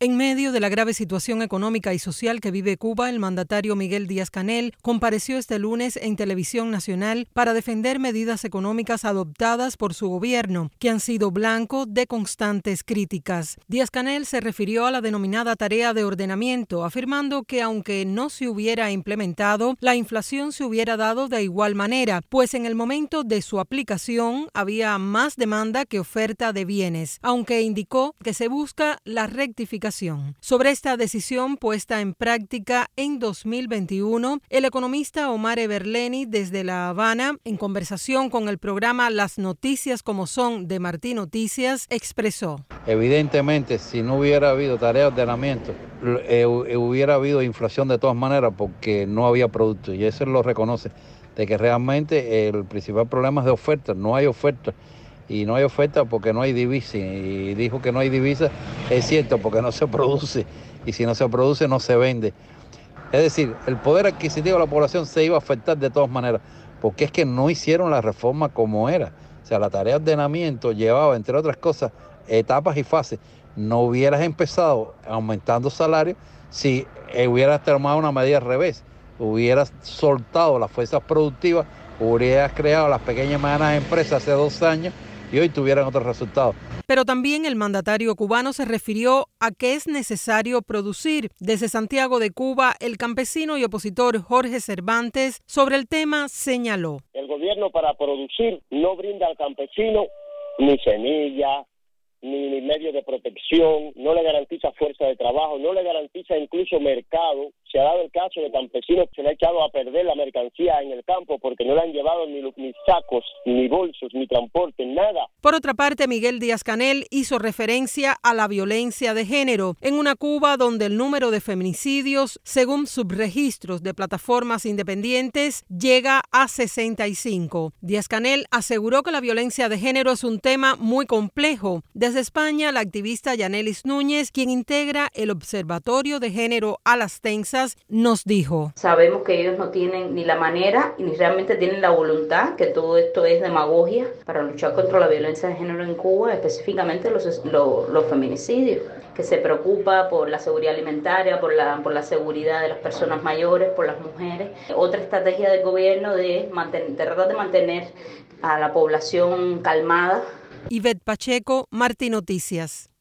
En medio de la grave situación económica y social que vive Cuba, el mandatario Miguel Díaz-Canel compareció este lunes en Televisión Nacional para defender medidas económicas adoptadas por su gobierno, que han sido blanco de constantes críticas. Díaz-Canel se refirió a la denominada tarea de ordenamiento, afirmando que aunque no se hubiera implementado, la inflación se hubiera dado de igual manera, pues en el momento de su aplicación había más demanda que oferta de bienes, aunque indicó que se busca la rectificación. Sobre esta decisión puesta en práctica en 2021, el economista Omar Everleni desde La Habana, en conversación con el programa Las Noticias como Son de Martí Noticias, expresó: evidentemente, si no hubiera habido tarea de ordenamiento, hubiera habido inflación de todas maneras porque no había producto, y eso lo reconoce, de que realmente el principal problema es de oferta, no hay oferta. Y no hay oferta porque no hay divisa, y dijo que no hay divisa, es cierto, porque no se produce, y si no se produce no se vende. Es decir, el poder adquisitivo de la población se iba a afectar de todas maneras, porque es que no hicieron la reforma como era. O sea, la tarea de ordenamiento llevaba, entre otras cosas, etapas y fases. No hubieras empezado aumentando salarios si hubieras tomado una medida al revés, hubieras soltado las fuerzas productivas, hubieras creado las pequeñas y medianas empresas hace 2 años, y hoy tuvieran otros resultados. Pero también el mandatario cubano se refirió a que es necesario producir. Desde Santiago de Cuba, el campesino y opositor Jorge Cervantes sobre el tema señaló: el gobierno para producir no brinda al campesino ni semilla, ni medios de protección, no le garantiza fuerza de trabajo, no le garantiza incluso mercado. Se ha dado el caso de campesinos que se le ha echado a perder la mercancía en el campo porque no le han llevado ni sacos, ni bolsos, ni transporte, nada. Por otra parte, Miguel Díaz-Canel hizo referencia a la violencia de género en una Cuba donde el número de feminicidios, según subregistros de plataformas independientes, llega a 65. Díaz-Canel aseguró que la violencia de género es un tema muy complejo. Desde España, la activista Yanelis Núñez, quien integra el Observatorio de Género a las Tensas, nos dijo: sabemos que ellos no tienen ni la manera y ni realmente tienen la voluntad, que todo esto es demagogia para luchar contra la violencia de género en Cuba, específicamente los feminicidios, que se preocupa por la seguridad alimentaria, por la seguridad de las personas mayores, por las mujeres. Otra estrategia del gobierno de tratar de mantener a la población calmada. Ivette Pacheco, Martí Noticias.